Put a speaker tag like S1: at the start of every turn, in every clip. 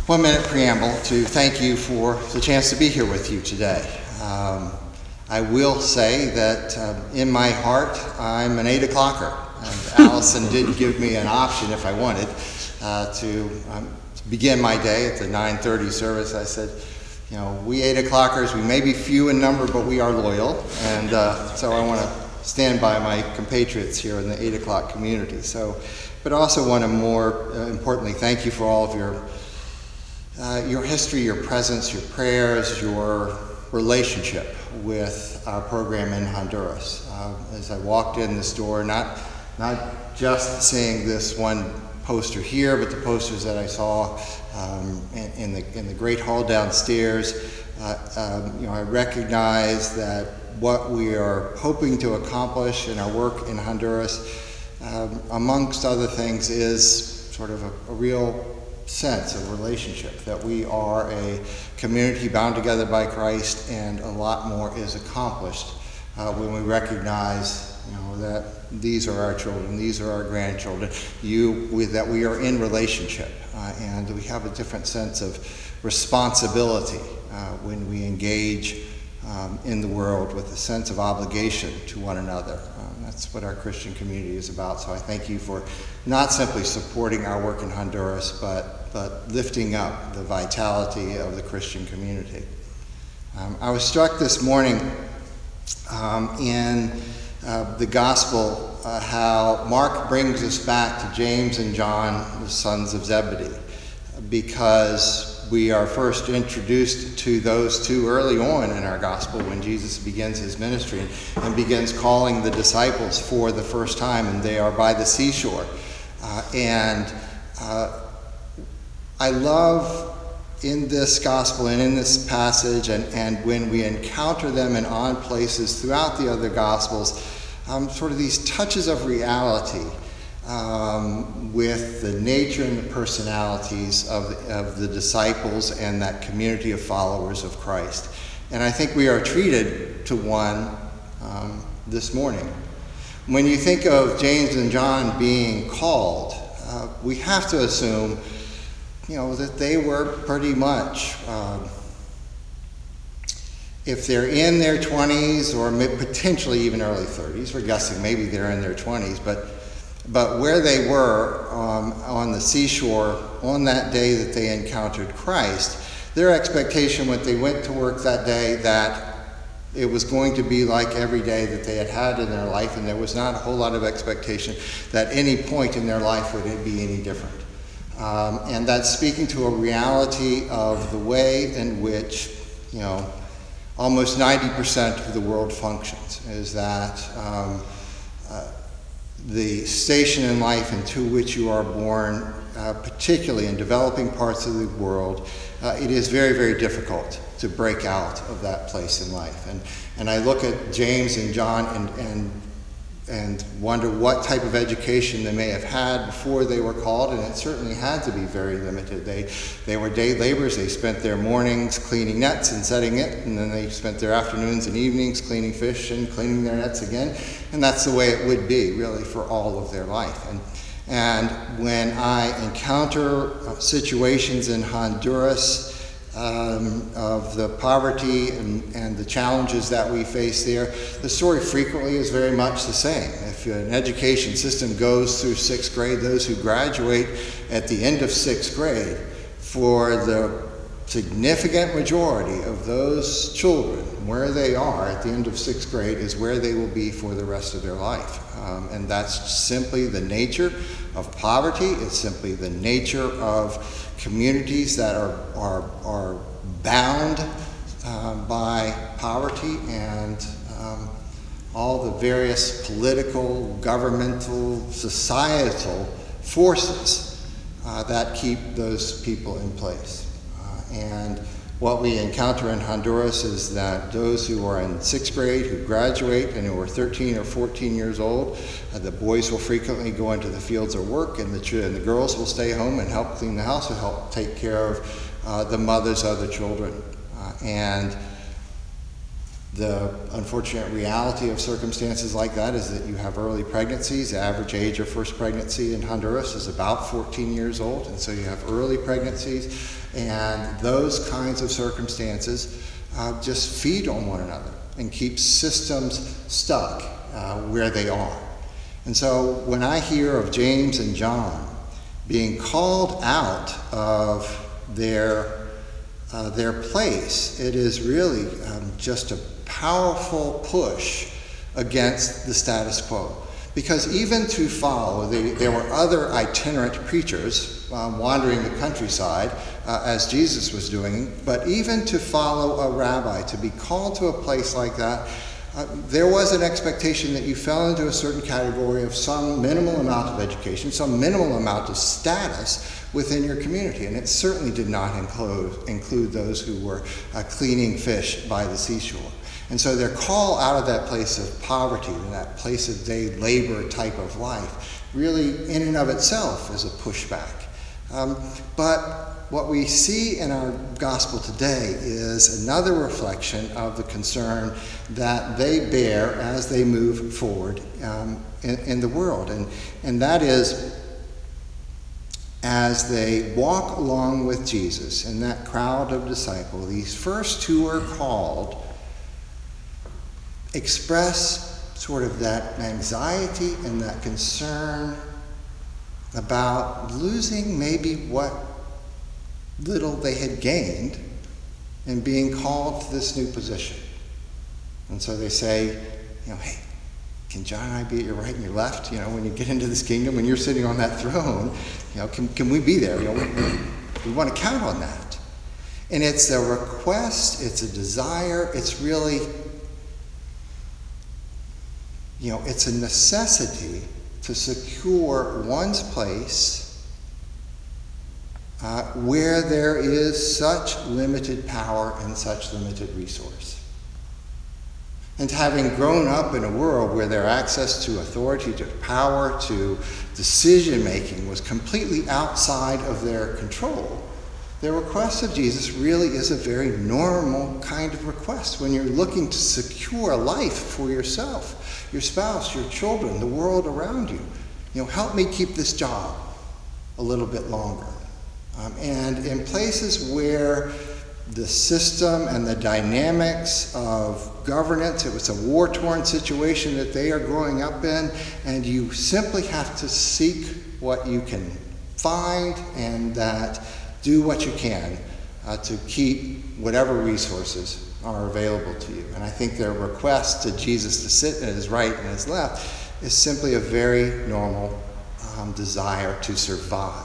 S1: 1-minute preamble to thank you for the chance to be here with you today. I will say that in my heart, I'm an 8 o'clocker. And Allison did give me an option if I wanted to begin my day at the 9:30 service. I said, you know, we 8 o'clockers, we may be few in number, but we are loyal. And so I want to stand by my compatriots here in the 8 o'clock community. But I also want to more importantly thank you for all of your history, your presence, your prayers, your relationship with our program in Honduras. As I walked in this door, not just seeing this one poster here, but the posters that I saw in the great hall downstairs, I recognize that what we are hoping to accomplish in our work in Honduras, amongst other things, is sort of a real sense of relationship, that we are a community bound together by Christ, and a lot more is accomplished when we recognize that these are our children, these are our grandchildren, that we are in relationship, and we have a different sense of responsibility when we engage in the world with a sense of obligation to one another. That's what our Christian community is about. So I thank you for not simply supporting our work in Honduras, but lifting up the vitality of the Christian community. I was struck this morning in the gospel how Mark brings us back to James and John, the sons of Zebedee, because we are first introduced to those two early on in our gospel when Jesus begins his ministry and begins calling the disciples for the first time, and they are by the seashore. I love in this gospel and in this passage, and when we encounter them in odd places throughout the other gospels, sort of these touches of reality with the nature and the personalities of the disciples and that community of followers of Christ. And I think we are treated to one this morning. When you think of James and John being called, we have to assume that they were pretty much, if they're in their 20s or potentially even early 30s, we're guessing maybe they're in their 20s, but where they were on the seashore on that day that they encountered Christ, their expectation when they went to work that day that it was going to be like every day that they had had in their life, and there was not a whole lot of expectation that any point in their life would it be any different. And that's speaking to a reality of the way in which, almost 90% of the world functions, is that the station in life into which you are born, particularly in developing parts of the world, it is very, very difficult to break out of that place in life. And I look at James and John and wonder what type of education they may have had before they were called, and it certainly had to be very limited. They were day laborers. They spent their mornings cleaning nets and setting it, and then they spent their afternoons and evenings cleaning fish and cleaning their nets again, and that's the way it would be really for all of their life. And when I encounter situations in Honduras of the poverty and the challenges that we face there, the story frequently is very much the same. If an education system goes through 6th grade, those who graduate at the end of 6th grade, for the significant majority of those children, where they are at the end of 6th grade is where they will be for the rest of their life. And that's simply the nature of poverty. It's simply the nature of communities that are bound by poverty and all the various political, governmental, societal forces that keep those people in place. And what we encounter in Honduras is that those who are in 6th grade, who graduate and who are 13 or 14 years old, the boys will frequently go into the fields or work, and the girls will stay home and help clean the house or help take care of the mothers of the children. And The unfortunate reality of circumstances like that is that you have early pregnancies. The average age of first pregnancy in Honduras is about 14 years old, and so you have early pregnancies, and those kinds of circumstances just feed on one another and keep systems stuck where they are. And so when I hear of James and John being called out of their place, it is really just a powerful push against the status quo. Because even to follow, there were other itinerant preachers wandering the countryside as Jesus was doing, but even to follow a rabbi, to be called to a place like that, there was an expectation that you fell into a certain category of some minimal amount of education, some minimal amount of status within your community. And it certainly did not include those who were cleaning fish by the seashore. And so their call out of that place of poverty and that place of day labor type of life really in and of itself is a pushback. But what we see in our gospel today is another reflection of the concern that they bear as they move forward in the world. And that is, as they walk along with Jesus in that crowd of disciples, these first two are called, express sort of that anxiety and that concern about losing maybe what little they had gained in being called to this new position. And so they say, hey, can John and I be at your right and your left? When you get into this kingdom, when you're sitting on that throne, can we be there? We want to count on that. And it's a request, it's a desire, it's really, it's a necessity to secure one's place where there is such limited power and such limited resource. And having grown up in a world where their access to authority, to power, to decision-making was completely outside of their control, the request of Jesus really is a very normal kind of request when you're looking to secure life for yourself, your spouse, your children, the world around you. Help me keep this job a little bit longer. And in places where the system and the dynamics of governance, it was a war-torn situation that they are growing up in, and you simply have to seek what you can find and that do what you can to keep whatever resources are available to you. And I think their request to Jesus to sit at his right and his left is simply a very normal desire to survive.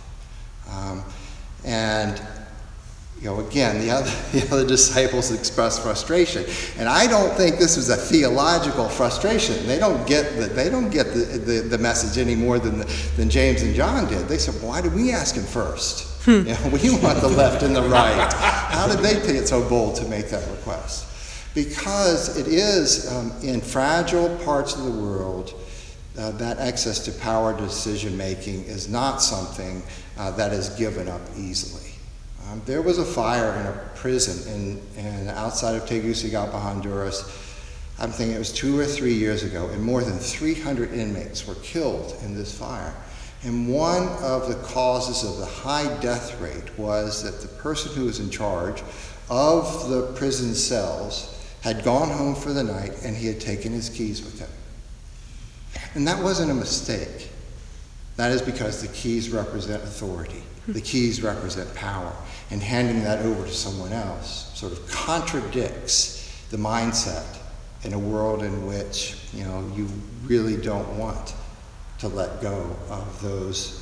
S1: Again, the other disciples express frustration, and I don't think this was a theological frustration. They don't get the message any more than James and John did. They said, "Why did we ask him first? We want the left and the right." How did they get so bold to make that request? Because it is in fragile parts of the world that access to power decision making is not something that is given up easily. There was a fire in a prison in outside of Tegucigalpa, Honduras. I'm thinking it was 2 or 3 years ago, and more than 300 inmates were killed in this fire. And one of the causes of the high death rate was that the person who was in charge of the prison cells had gone home for the night and he had taken his keys with him. And that wasn't a mistake. That is because the keys represent authority. The keys represent power. And handing that over to someone else sort of contradicts the mindset in a world in which, you really don't want to let go of those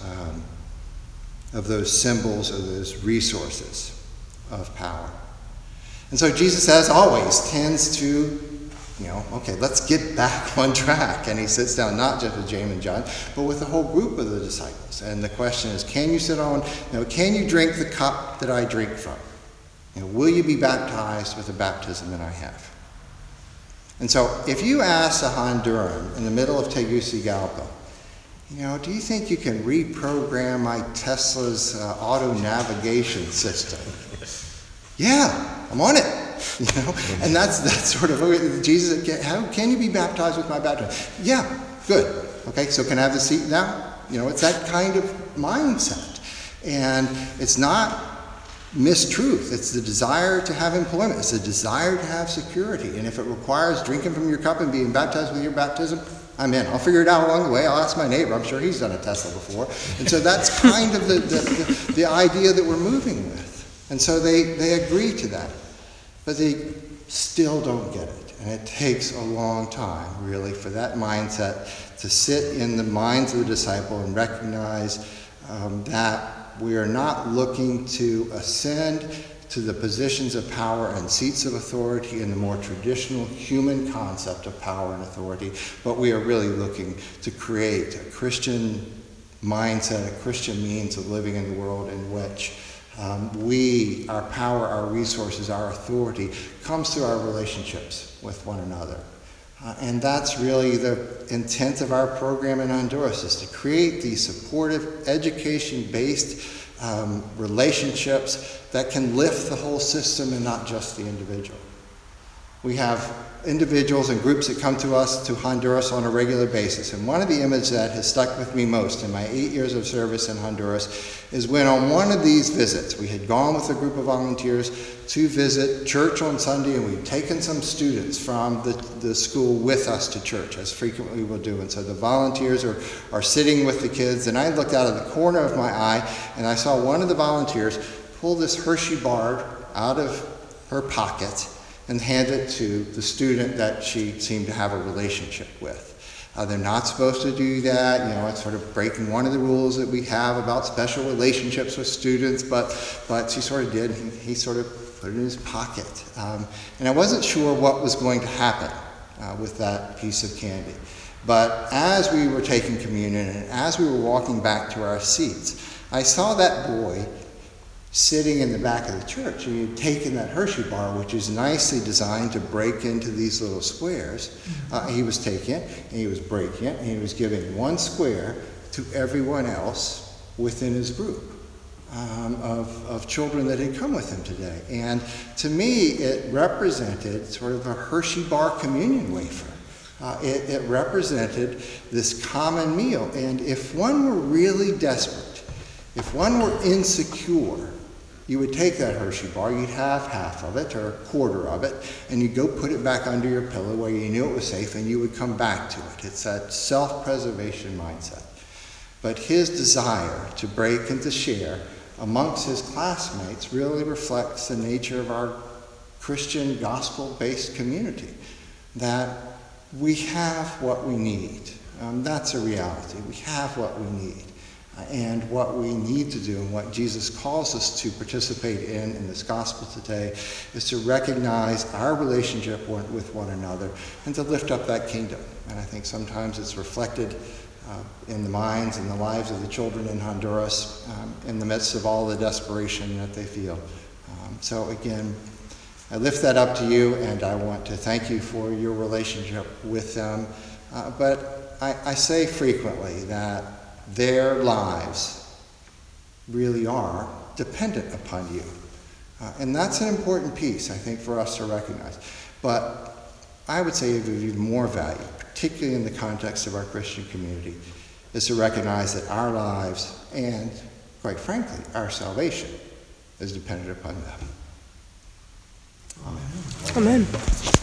S1: symbols or those resources of power. And so Jesus, as always, tends to okay, let's get back on track. And he sits down not just with James and John, but with the whole group of the disciples. And the question is, can you drink the cup that I drink from? Will you be baptized with the baptism that I have? And so if you ask a Honduran in the middle of Tegucigalpa, do you think you can reprogram my Tesla's auto navigation system? Yeah, I'm on it. And that's sort of, Jesus, how can you be baptized with my baptism? Yeah, good. Okay, so can I have the seat now? It's that kind of mindset. And it's not mistruth. It's the desire to have employment. It's the desire to have security. And if it requires drinking from your cup and being baptized with your baptism, I'm in. I'll figure it out along the way. I'll ask my neighbor. I'm sure he's done a Tesla before. And so that's kind of the idea that we're moving with. And so they agree to that. But they still don't get it. And it takes a long time, really, for that mindset to sit in the minds of the disciple and recognize that we are not looking to ascend to the positions of power and seats of authority in the more traditional human concept of power and authority, but we are really looking to create a Christian mindset, a Christian means of living in the world in which our power, our resources, our authority comes through our relationships with one another. And that's really the intent of our program in Honduras, is to create these supportive, education-based relationships that can lift the whole system and not just the individual. We have individuals and groups that come to us, to Honduras, on a regular basis. And one of the images that has stuck with me most in my 8 years of service in Honduras is when on one of these visits, we had gone with a group of volunteers to visit church on Sunday, and we'd taken some students from the school with us to church, as frequently we'll do. And so the volunteers are sitting with the kids, and I looked out of the corner of my eye, and I saw one of the volunteers pull this Hershey bar out of her pocket and hand it to the student that she seemed to have a relationship with. They're not supposed to do that. It's sort of breaking one of the rules that we have about special relationships with students, but she sort of did. He sort of put it in his pocket. And I wasn't sure what was going to happen with that piece of candy. But as we were taking communion and as we were walking back to our seats, I saw that boy sitting in the back of the church, and he'd taken that Hershey bar, which is nicely designed to break into these little squares. He was taking it, and he was breaking it, and he was giving one square to everyone else within his group of children that had come with him today. And to me, it represented sort of a Hershey bar communion wafer. It represented this common meal. And if one were really desperate, if one were insecure, you would take that Hershey bar, you'd have half of it or a quarter of it, and you'd go put it back under your pillow where you knew it was safe, and you would come back to it. It's that self-preservation mindset. But his desire to break and to share amongst his classmates really reflects the nature of our Christian gospel-based community, that we have what we need. That's a reality. We have what we need. And what we need to do, and what Jesus calls us to participate in this gospel today, is to recognize our relationship with one another and to lift up that kingdom. And I think sometimes it's reflected in the minds and the lives of the children in Honduras in the midst of all the desperation that they feel. So again, I lift that up to you, and I want to thank you for your relationship with them. But I say frequently that their lives really are dependent upon you. And that's an important piece, I think, for us to recognize. But I would say of even more value, particularly in the context of our Christian community, is to recognize that our lives and, quite frankly, our salvation is dependent upon them. Amen.
S2: Amen.